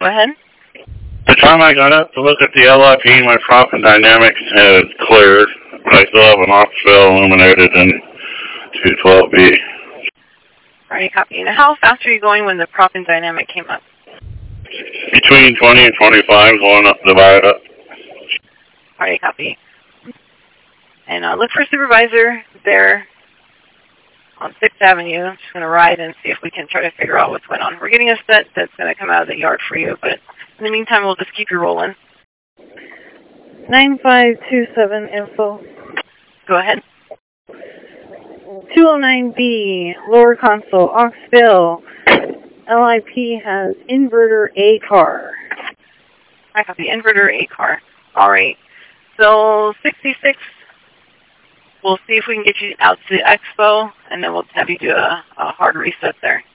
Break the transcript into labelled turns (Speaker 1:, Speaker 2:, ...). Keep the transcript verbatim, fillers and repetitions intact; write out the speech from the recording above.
Speaker 1: Go ahead.
Speaker 2: The time I got up to look at the L I P, my prop and dynamics had cleared, but I still have an aux fill illuminated in two twelve B.
Speaker 1: Alright, copy. Now, how fast were you going when the prop and dynamic came up?
Speaker 2: Between twenty and twenty-five, going up the viaduct.
Speaker 1: Alright, copy. And uh, look for supervisor there on sixth Avenue. I'm just going to ride and see if we can try to figure out what's going on. We're getting a set that's going to come out of the yard for you, but in the meantime, we'll just keep you rolling.
Speaker 3: nine five two seven info.
Speaker 1: Go ahead.
Speaker 3: two oh nine B, lower console, aux fill. L I P has inverter A car.
Speaker 1: I copy. Inverter A car. Alright. So, sixty-six, we'll see if we can get you out to the expo, and then we'll have you do a, a hard reset there.